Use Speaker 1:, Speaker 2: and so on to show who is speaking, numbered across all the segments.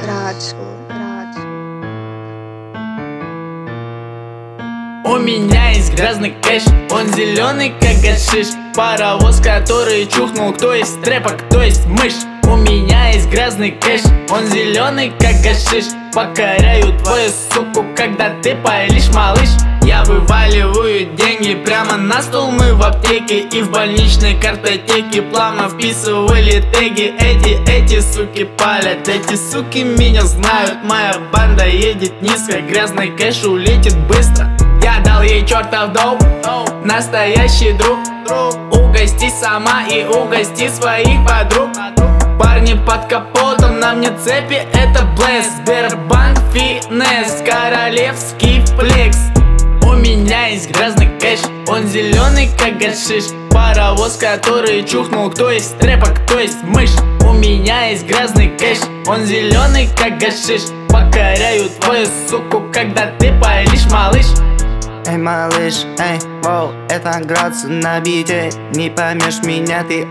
Speaker 1: У меня есть грязный кэш, он зеленый как гашиш. Паровоз, который чухнул, кто есть трэп, а кто есть мышь. У меня есть грязный кэш, он зеленый как гашиш. Покоряю твою суку, когда ты палишь, малыш. Я вываливаю деньги прямо на стол, мы в аптеке и в больничной картотеке плавно вписывали теги. Эти суки палят, эти суки меня знают. Моя банда едет низко, грязный кэш улетит быстро. Я дал ей чертов доп, настоящий друг. Угости сама и угости своих подруг. Парни под капотом, на мне цепи, это блэс. Сбербанк, фитнес, королевский флекс. У меня есть грязный кэш, он зеленый как гашиш. Паровоз, который чухнул, кто есть трэп, а кто есть мышь. У меня есть грязный кэш, он зеленый как гашиш. Покоряю твою суку, когда ты палишь, малыш.
Speaker 2: Эй, малыш, эй, воу, это градус на бите. Не поймешь меня ты,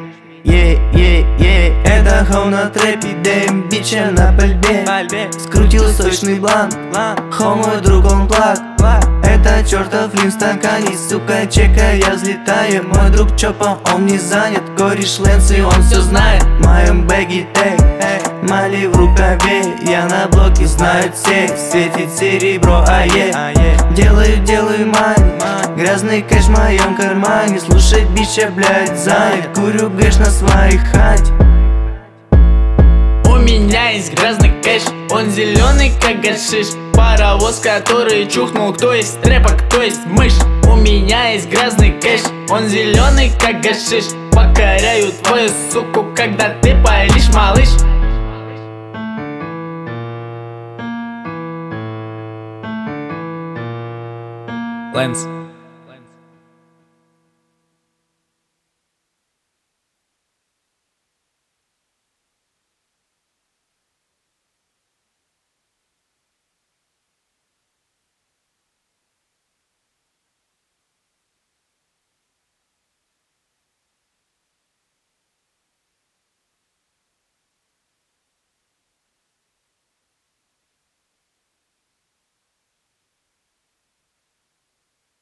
Speaker 2: это хоу на трэпе, дэм, бича на пальбе. Скрутил сочный блант, хоу мой друг, он плак. Это чертов лин в стакане, сука, чека, я взлетаю. Мой друг Чопа, он не занят, кореш Лэнс, и он все знает. В моем бэге, эй, мали в рукаве. Я на блоке, знают все, светит серебро, делаю мани. Грязный кэш в моем кармане, слушай, бича, блядь, занят. Курю гэш на своей хате.
Speaker 1: У меня есть грязный кэш, он зеленый как гашиш. Паровоз, который чухнул, кто есть трэп, а кто есть мышь. У меня есть грязный кэш, он зеленый как гашиш. Покоряю твою суку, когда ты палишь, малыш.
Speaker 3: Лэнс.